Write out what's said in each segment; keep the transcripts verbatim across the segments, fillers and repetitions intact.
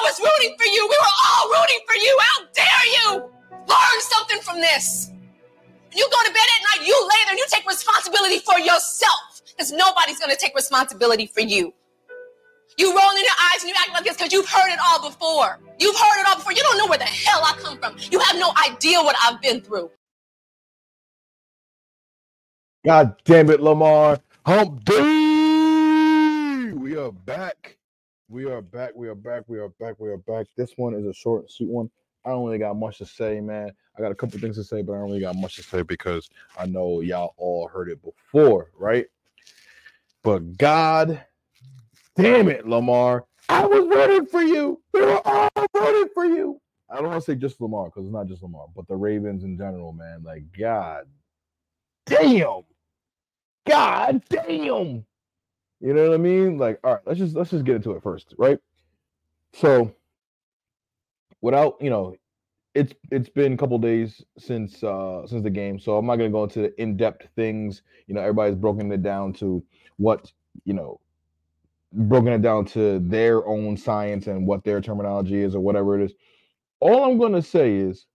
was rooting for you. We were all rooting for you. How dare you? Learn something from this. You go to bed at night, you lay there, and you take responsibility for yourself. Because nobody's going to take responsibility for you. You roll in your eyes and you act like this because you've heard it all before. You've heard it all before. You don't know where the hell I come from. You have no idea what I've been through. God damn it, Lamar. Hump day. We are back. We are back. We are back. We are back. We are back. This one is a short and sweet one. I don't really got much to say, man. I got a couple things to say, but I don't really got much to say because I know y'all all heard it before, right? But God damn it, Lamar. I was rooting for you. We were all rooting for you. I don't want to say just Lamar because it's not just Lamar, but the Ravens in general, man. Like, God damn. God damn. You know what I mean? Like, all right, let's just let's just get into it first, right? So, without, you know, it's it's been a couple days since uh since the game, so I'm not gonna go into the in-depth things. You know, everybody's broken it down to what, you know, broken it down to their own science and what their terminology is or whatever it is. All I'm gonna say is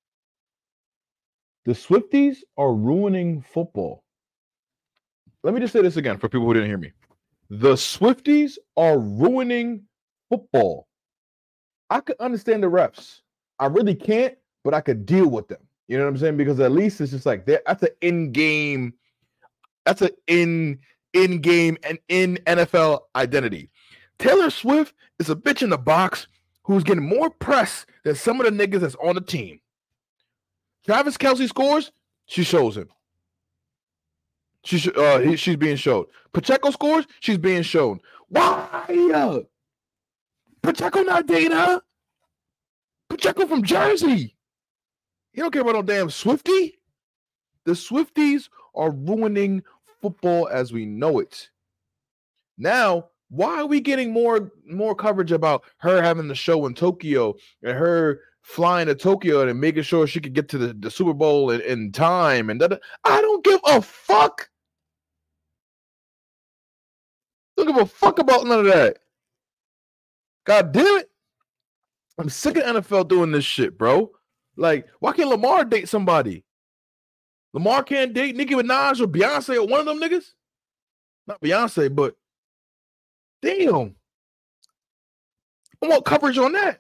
the Swifties are ruining football. Let me just say this again for people who didn't hear me. The Swifties are ruining football. I could understand the refs. I really can't, but I could deal with them. You know what I'm saying? Because at least it's just like that's an in-game, that's an in in-game and in N F L identity. Taylor Swift is a bitch in the box who's getting more press than some of the niggas that's on the team. Travis Kelce scores, she shows him. She sh- uh, he, she's being showed. Pacheco scores, she's being shown. Why? Pacheco not dating her. Pacheco from Jersey. He don't care about no damn Swiftie. The Swifties are ruining football as we know it. Now, why are we getting more more coverage about her having the show in Tokyo and her flying to Tokyo and making sure she could get to the, the Super Bowl in, in time? And that, I don't give a fuck. Don't give a fuck about none of that. God damn it. I'm sick of N F L doing this shit, bro. Like, why can't Lamar date somebody? Lamar can't date Nicki Minaj or Beyonce or one of them niggas? Not Beyonce, but damn. I want coverage on that.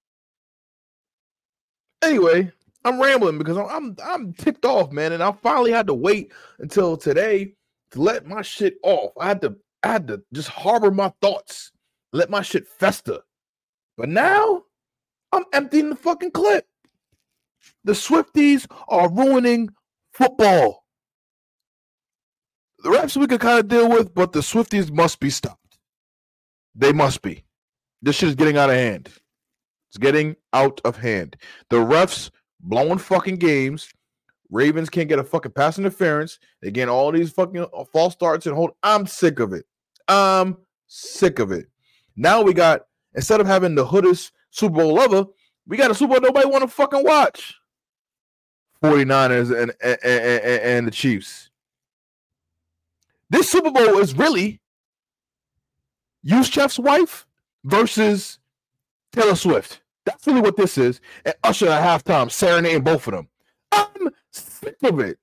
Anyway, I'm rambling because I'm, I'm I'm ticked off, man, and I finally had to wait until today to let my shit off. I had to I had to just harbor my thoughts, let my shit fester. But now I'm emptying the fucking clip. The Swifties are ruining football. The refs we could kind of deal with, but the Swifties must be stopped. They must be. This shit is getting out of hand. It's getting out of hand. The refs blowing fucking games. Ravens can't get a fucking pass interference. They get all these fucking false starts and hold. I'm sick of it. I'm sick of it. Now we got, instead of having the hoodest Super Bowl lover, we got a Super Bowl nobody want to fucking watch. forty-niners and, and, and, and the Chiefs. This Super Bowl is really Yuschef's wife versus Taylor Swift. That's really what this is. And Usher at halftime serenading both of them. I'm sick of it.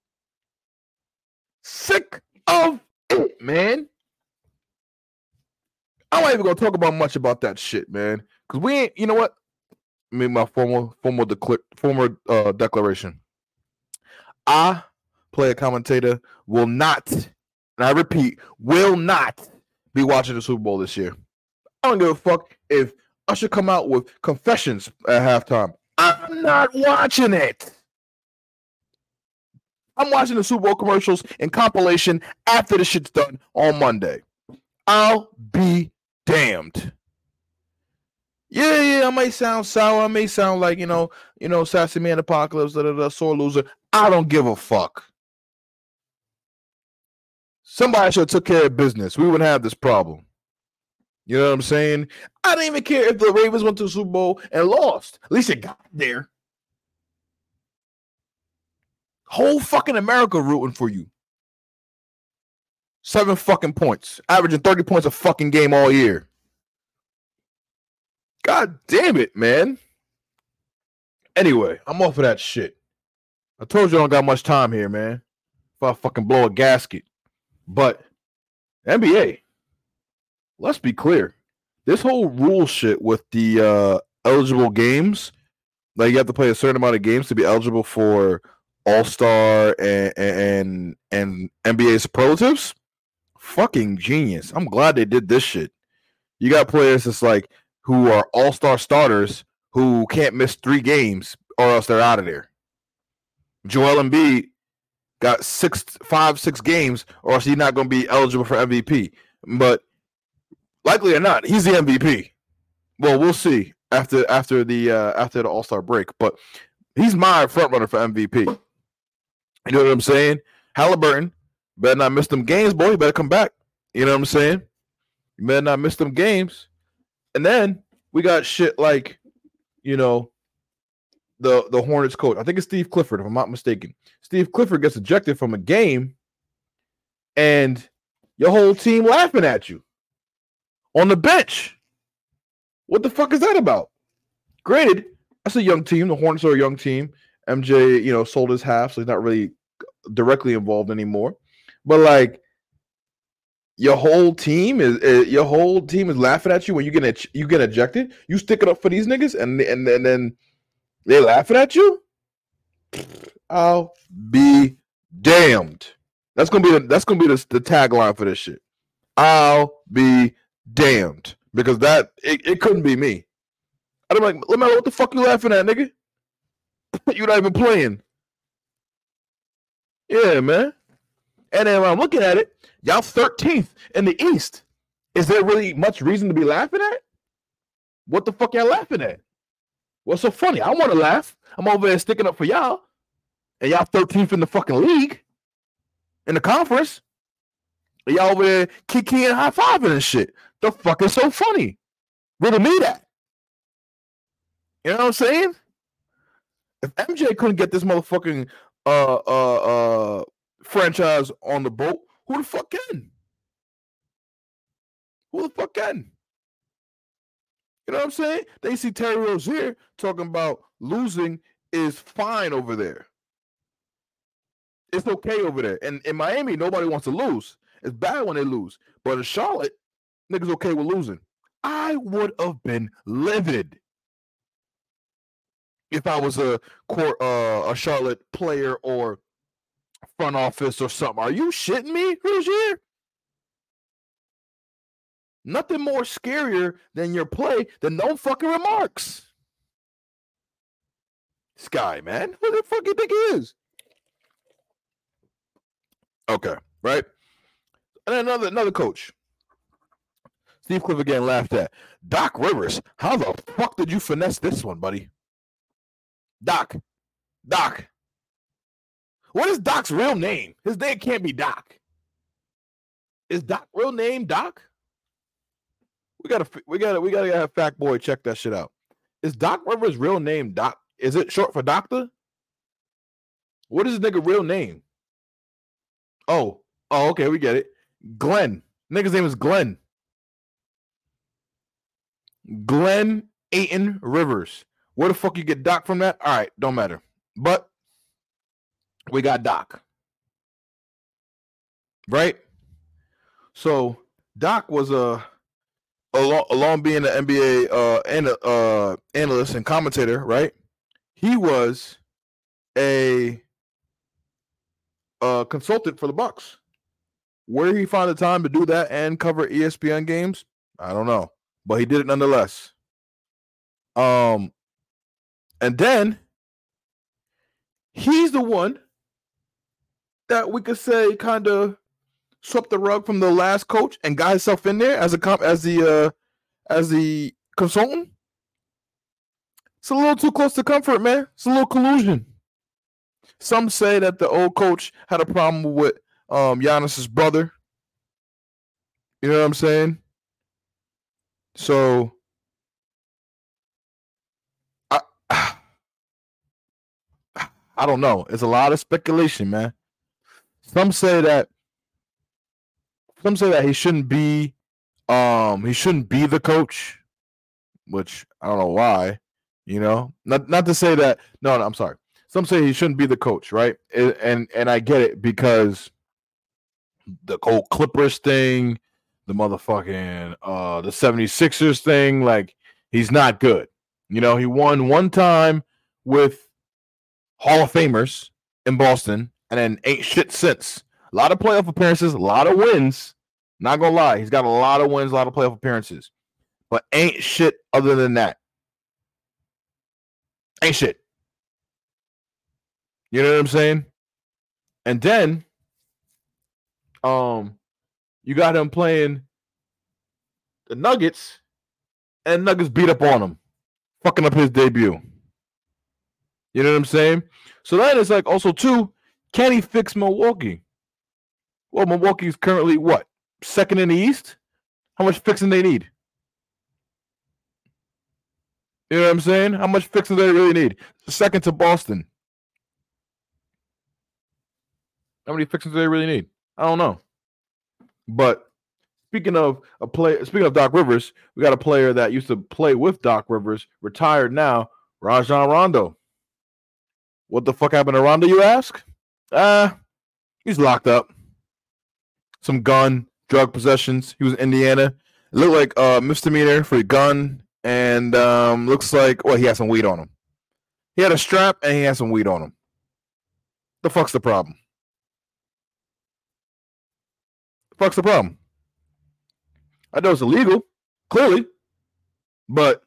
Sick of it, man. I'm not even gonna talk about much about that shit, man. Because we ain't, you know what? I mean, my formal formal decla- former uh, declaration. I, player commentator, will not, and I repeat, will not be watching the Super Bowl this year. I don't give a fuck if Usher come out with confessions at halftime. I'm not watching it. I'm watching the Super Bowl commercials and compilation after the shit's done on Monday. I'll be damned. Yeah, yeah, I may sound sour. I may sound like, you know, you know, sassy man apocalypse, da, da, da, sore loser. I don't give a fuck. Somebody should have took care of business. We wouldn't have this problem. You know what I'm saying? I don't even care if the Ravens went to the Super Bowl and lost. At least it got there. Whole fucking America rooting for you. Seven fucking points. Averaging thirty points a fucking game all year. God damn it, man. Anyway, I'm off of that shit. I told you I don't got much time here, man. If I fucking blow a gasket. But N B A, let's be clear. This whole rule shit with the uh, eligible games, like you have to play a certain amount of games to be eligible for All-Star and and and N B A superlatives, fucking genius. I'm glad they did this shit. You got players that's like who are All-Star starters who can't miss three games or else they're out of there. Joel Embiid got six, five, six games, or else he's not going to be eligible for M V P. But likely or not, he's the M V P. Well, we'll see after after the uh, after the All-Star break. But he's my front runner for M V P. You know what I'm saying? Halliburton better not miss them games, boy. He better come back. You know what I'm saying? You better not miss them games. And then we got shit like, you know, the the Hornets coach. I think it's Steve Clifford, if I'm not mistaken. Steve Clifford gets ejected from a game, and your whole team laughing at you on the bench. What the fuck is that about? Granted, that's a young team. The Hornets are a young team. M J, you know, sold his half, so he's not really directly involved anymore. But like, your whole team is, is your whole team is laughing at you when you get you get ejected. You stick it up for these niggas, and and, and then they laughing at you. I'll be damned. That's gonna be the, that's gonna be the, the tagline for this shit. I'll be damned, because that it, it couldn't be me. I'm like, LaMelo, what the fuck you laughing at, nigga? You're not even playing. Yeah, man. And then when I'm looking at it, y'all thirteenth in the East. Is there really much reason to be laughing at? What the fuck y'all laughing at? What's so funny? I want to laugh. I'm over there sticking up for y'all. And y'all thirteenth in the fucking league. In the conference. And y'all over there kikiing, high-fiving and shit. The fuck is so funny? Riddle me that. You know what I'm saying? If M J couldn't get this motherfucking uh uh uh franchise on the boat, who the fuck can? Who the fuck can? You know what I'm saying? They see Terry Rozier talking about losing is fine over there. It's okay over there. And in Miami, nobody wants to lose. It's bad when they lose. But in Charlotte, niggas okay with losing. I would have been livid if I was a court, uh, a Charlotte player or front office or something. Are you shitting me, Rozier? Nothing more scarier than your play than no fucking remarks. This guy, man. Who the fuck you think he is? Okay, right? And then another another coach. Steve Clifford getting laughed at. Doc Rivers. How the fuck did you finesse this one, buddy? Doc. Doc. What is Doc's real name? His name can't be Doc. Is Doc real name Doc? We gotta, we gotta, we gotta have Fact Boy check that shit out. Is Doc Rivers' real name Doc? Is it short for doctor? What is his nigga real name? Oh, oh, okay, we get it. Glenn. Nigga's name is Glenn. Glenn Ayton Rivers. Where the fuck you get Doc from that? All right, don't matter. But we got Doc. Right? So Doc was a along, along being an N B A uh, and, uh, analyst and commentator, right? He was a, a consultant for the Bucks. Where he found the time to do that and cover E S P N games, I don't know, but he did it nonetheless. Um, and then he's the one that we could say kind of swept the rug from the last coach and got himself in there as a comp as the uh, as the consultant. It's a little too close to comfort, man. It's a little collusion. Some say that the old coach had a problem with um, Giannis's brother. You know what I'm saying? So I I don't know. It's a lot of speculation, man. Some say that some say that he shouldn't be um he shouldn't be the coach. which I don't know why. You know, not not to say that. No, no, I'm sorry. Some say he shouldn't be the coach, right? And and, and I get it because the whole Clippers thing, the motherfucking uh the seventy-sixers thing, like he's not good. You know, he won one time with Hall of Famers in Boston and then ain't shit since. A lot of playoff appearances, a lot of wins. Not gonna lie, he's got a lot of wins, a lot of playoff appearances, but ain't shit other than that. Ain't shit. You know what I'm saying? And then, um, you got him playing the Nuggets, and Nuggets beat up on him, fucking up his debut. You know what I'm saying? So then it's like also too, can he fix Milwaukee? Well, Milwaukee's currently what? Second in the East? How much fixing they need? You know what I'm saying? How much fixing do they really need? Second to Boston. How many fixings do they really need? I don't know. But speaking of a play, speaking of Doc Rivers, we got a player that used to play with Doc Rivers, retired now, Rajon Rondo. What the fuck happened to Rondo, you ask? Ah, uh, he's locked up. Some gun, drug possessions. He was in Indiana. It looked like a misdemeanor for a gun, and um, looks like, well, he had some weed on him. He had a strap, and he had some weed on him. The fuck's the problem? The fuck's the problem? I know it's illegal, clearly, but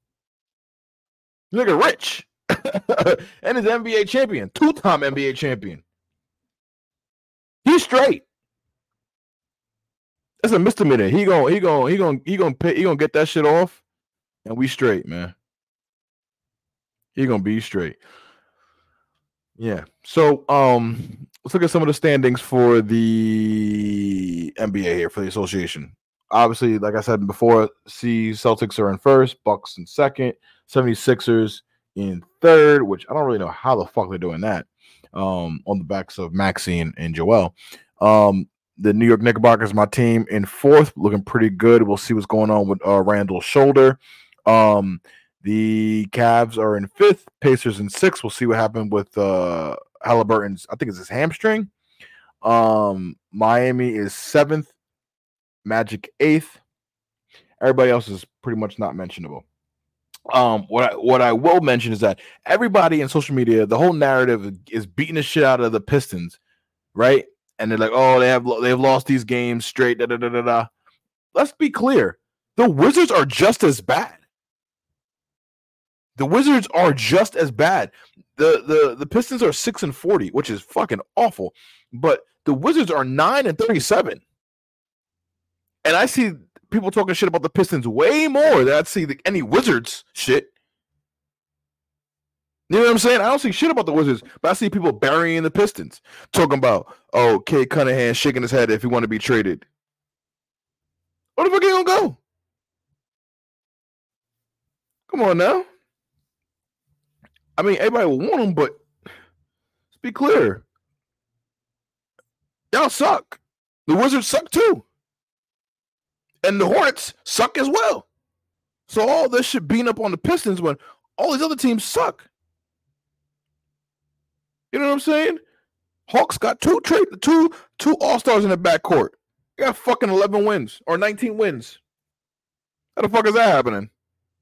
nigga rich. And he's N B A champion, two-time N B A champion. He's straight. That's a misdemeanor. He gon' he gon' he gon' he gon' pay, he gonna get that shit off, and we straight, man. He gonna be straight. Yeah. So um, let's look at some of the standings for the N B A here for the association. Obviously, like I said before, see Celtics are in first, Bucks in second, seventy-sixers in third, which I don't really know how the fuck they're doing that. Um, on the backs of Maxine and Joel. Um, the New York Knickerbockers, my team, in fourth, looking pretty good. We'll see what's going on with uh, Randall's shoulder. Um, the Cavs are in fifth, Pacers in sixth. We'll see what happened with uh, Halliburton's, I think it's his hamstring. Um, Miami is seventh, Magic eighth. Everybody else is pretty much not mentionable. Um, what I, what I will mention is that everybody in social media, the whole narrative is beating the shit out of the Pistons, right? And they're like, oh, they have they've lost these games straight. Da, da, da, da, da. Let's be clear: the Wizards are just as bad. The Wizards are just as bad. the the The Pistons are six and forty, which is fucking awful. But the Wizards are nine and thirty-seven, and I see people talking shit about the Pistons way more than I see the, any Wizards shit. You know what I'm saying? I don't see shit about the Wizards, but I see people burying the Pistons, talking about, oh, Kay Cunningham shaking his head if he want to be traded. Where the fuck he gonna go? Come on now. I mean, everybody will want him, but let's be clear. Y'all suck. The Wizards suck too. And the Hornets suck as well. So all this shit beating up on the Pistons when all these other teams suck. You know what I'm saying? Hawks got two trade, two two all-stars in the backcourt. They got fucking eleven wins or nineteen wins. How the fuck is that happening?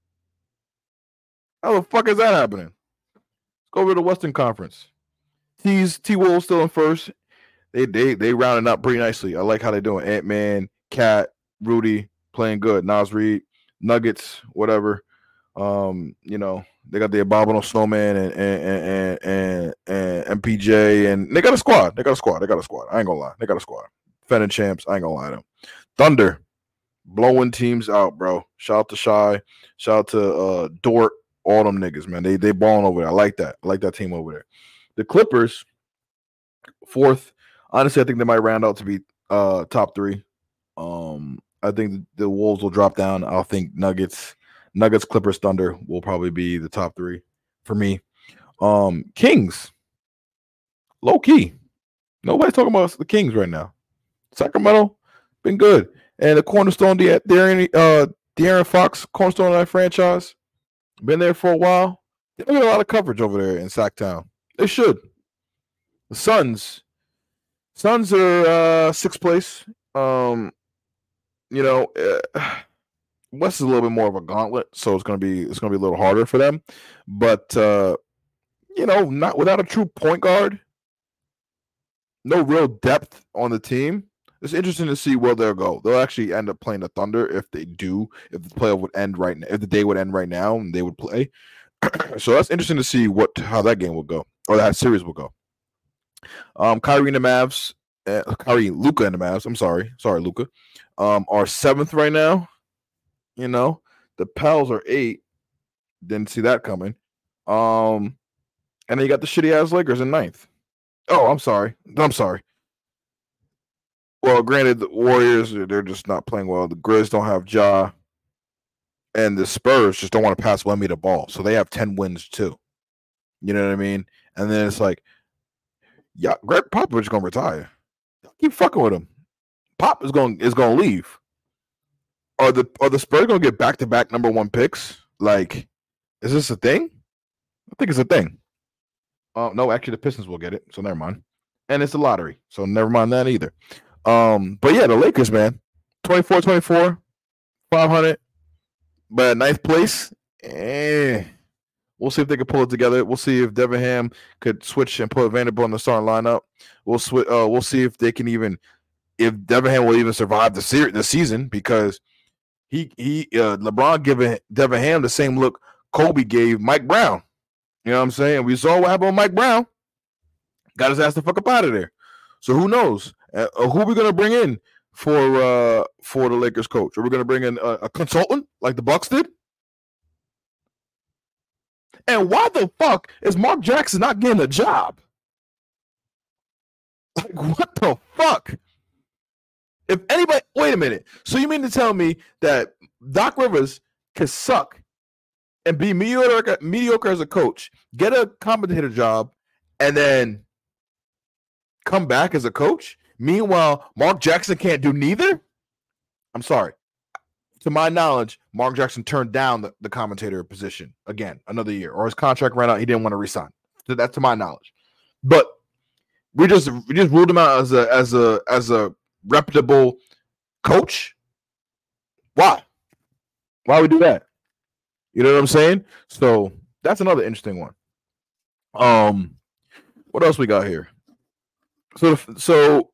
How the fuck is that happening? Let's go over to the Western Conference. T's T-Wolves still in first. They they they rounding up pretty nicely. I like how they're doing. Ant-Man, Cat, Rudy playing good. Nas Reed, Nuggets, whatever. Um, you know, they got the Abominable Snowman and and, and and and M P J, and they got a squad. They got a squad. They got a squad. I ain't gonna lie. They got a squad. Defending champs. I ain't gonna lie to them. Thunder blowing teams out, bro. Shout out to Shy. Shout out to uh, Dort. All them niggas, man. They they balling over there. I like that. I like that team over there. The Clippers, fourth. Honestly, I think they might round out to be uh, top three. Um, I think the, the Wolves will drop down. I think Nuggets, Nuggets, Clippers, Thunder will probably be the top three for me. Um, Kings, low key. Nobody's talking about the Kings right now. Sacramento, been good. And the cornerstone, the De'Aaron, uh, De'Aaron Fox, cornerstone of that franchise, been there for a while. They don't get a lot of coverage over there in Sacktown. They should. The Suns, Suns are uh, sixth place. Um, you know, uh, West is a little bit more of a gauntlet, so it's gonna be it's gonna be a little harder for them. But uh, you know, not without a true point guard, no real depth on the team. It's interesting to see where they'll go. They'll actually end up playing the Thunder if they do. If the playoff would end right now, if the day would end right now, and they would play. So that's interesting to see what how that game will go or that series will go. Um, Kyrie and the Mavs, uh, Kyrie, Luka and the Mavs. I'm sorry, sorry, Luka, um, are seventh right now. You know, the Pels are eight. Didn't see that coming. Um, and then you got the shitty ass Lakers in ninth. Oh, I'm sorry. I'm sorry. Well, granted, the Warriors, they're just not playing well. The Grizz don't have Ja. And the Spurs just don't want to pass Wemby the ball. So they have ten wins too. You know what I mean? And then it's like, yeah, Greg Popovich is going to retire. Keep fucking with him. Pop is going is going to leave. Are the are the Spurs going to get back-to-back number one picks? Like, is this a thing? I think it's a thing. Uh, no, actually, the Pistons will get it. So never mind. And it's a lottery. So never mind that either. Um, but yeah, the Lakers, man, twenty-four twenty-four, five hundred, but ninth place. Eh. We'll see if they can pull it together. We'll see if Devin Ham could switch and put Vanderbilt in the starting lineup. We'll switch. Uh, we'll see if they can even, if Devin Ham will even survive the series, the season, because he he uh, LeBron giving Devin Ham the same look Kobe gave Mike Brown. You know what I'm saying? We saw what happened with Mike Brown. Got his ass the fuck up out of there. So who knows? Uh, who are we gonna bring in for uh, for the Lakers coach? Are we gonna bring in a, a consultant like the Bucks did? And why the fuck is Mark Jackson not getting a job? Like, what the fuck? If anybody, wait a minute. So you mean to tell me that Doc Rivers can suck and be mediocre, mediocre as a coach, get a commentator job, and then come back as a coach? Meanwhile, Mark Jackson can't do neither? I'm sorry. To my knowledge, Mark Jackson turned down the, the commentator position again another year, or his contract ran out. He didn't want to resign. So that's to my knowledge. But we just we just ruled him out as a as a as a reputable coach. Why? Why would we do that? You know what I'm saying? So that's another interesting one. Um, what else we got here? So so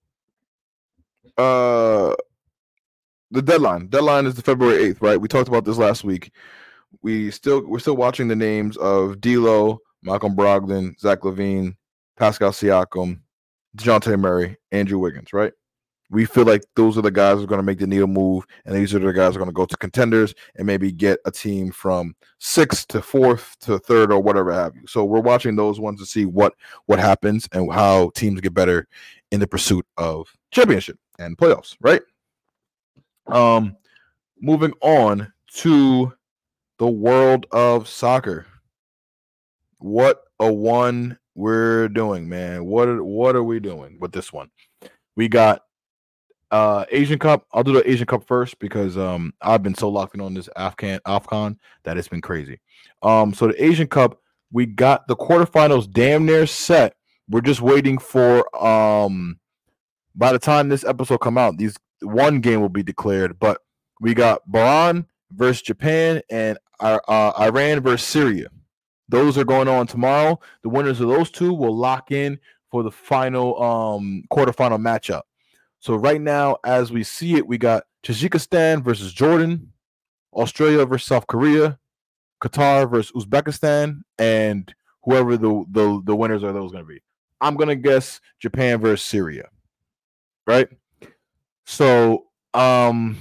uh. The deadline. Deadline is the February eighth, right? We talked about this last week. We still we're still watching the names of D'Lo, Malcolm Brogdon, Zach LaVine, Pascal Siakam, DeJounte Murray, Andrew Wiggins, right? We feel like those are the guys who are going to make the needle move, and these are the guys who are going to go to contenders and maybe get a team from sixth to fourth to third or whatever have you. So we're watching those ones to see what what happens and how teams get better in the pursuit of championship and playoffs, right? Um, moving on to the world of soccer. What a one we're doing, man. What are, what are we doing with this one? We got uh Asian Cup. I'll do the Asian Cup first because um I've been so locked in on this Afghan AFCON that it's been crazy. Um, so the Asian Cup, we got the quarterfinals damn near set. We're just waiting for um by the time this episode come out, these one game will be declared, but we got Bahrain versus Japan and uh, Iran versus Syria. Those are going on tomorrow. The winners of those two will lock in for the final um, quarterfinal matchup. So right now, as we see it, we got Tajikistan versus Jordan, Australia versus South Korea, Qatar versus Uzbekistan, and whoever the, the, the winners are those going to be. I'm going to guess Japan versus Syria, right? So, um,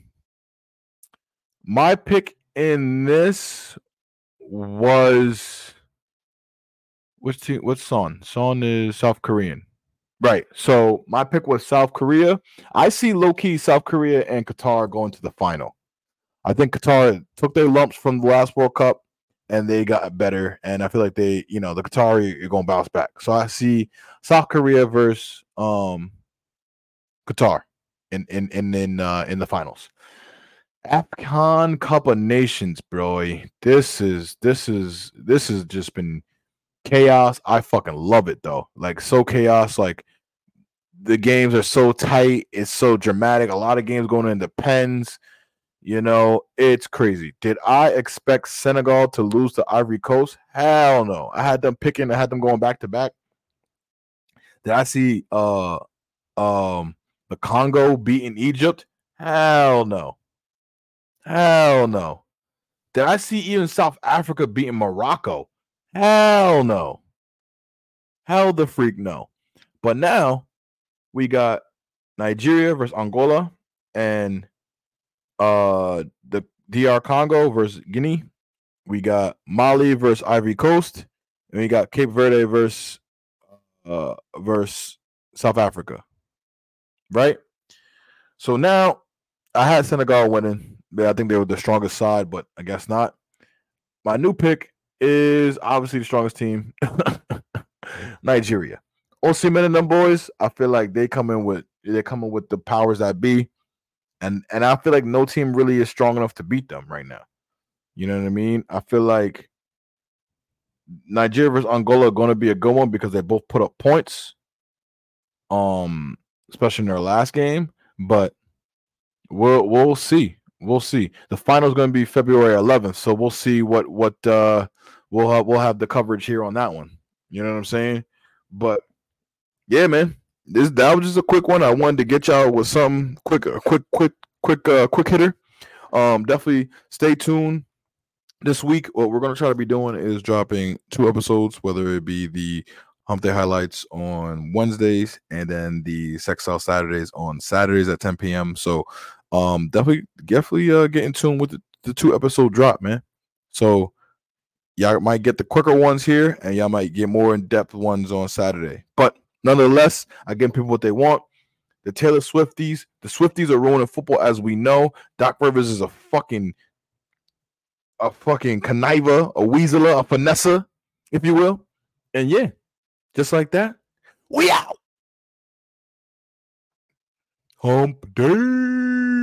my pick in this was which team? What's Son? Son is South Korean, right? So my pick was South Korea. I see low key South Korea and Qatar going to the final. I think Qatar took their lumps from the last World Cup and they got better. And I feel like they, you know, the Qatari are going to bounce back. So I see South Korea versus um Qatar. In in in in uh, in the finals, AFCON Cup of Nations, bro. This is this is this has just been chaos. I fucking love it though. Like so chaos. Like the games are so tight. It's so dramatic. A lot of games going into pens. You know, it's crazy. Did I expect Senegal to lose to Ivory Coast? Hell no. I had them picking. I had them going back to back. Did I see uh um the Congo beating Egypt? Hell no. Hell no. Did I see even South Africa beating Morocco? Hell no. Hell the freak no. But now we got Nigeria versus Angola and uh the D R Congo versus Guinea. We got Mali versus Ivory Coast, and we got Cape Verde versus uh versus South Africa. Right? So now I had Senegal winning. I think they were the strongest side, but I guess not. My new pick is obviously the strongest team, Nigeria. Osimhen and them boys, I feel like they come in with they're coming with the powers that be. And and I feel like no team really is strong enough to beat them right now. You know what I mean? I feel like Nigeria versus Angola are going to be a good one because they both put up points, um, especially in their last game. But we'll we'll see. We'll see. The final is going to be February eleventh, so we'll see what what uh, we'll have, we'll have the coverage here on that one. You know what I'm saying? But yeah, man. This that was just a quick one. I wanted to get y'all with something quick, a quick, quick, quick, uh, quick hitter. Um, definitely stay tuned this week. What we're gonna try to be doing is dropping two episodes, whether it be the Hump Day highlights on Wednesdays and then the Sex Out Saturdays on Saturdays at ten p.m. So, um, definitely, definitely, uh, get in tune with the, the two episode drop, man. So y'all might get the quicker ones here, and y'all might get more in depth ones on Saturday, but. Nonetheless, I give people what they want. The Taylor Swifties, the Swifties are ruining football as we know. Doc Rivers is a fucking, a fucking conniver, a weaseler, a finesser, if you will. And yeah, just like that, we out. Hump Day.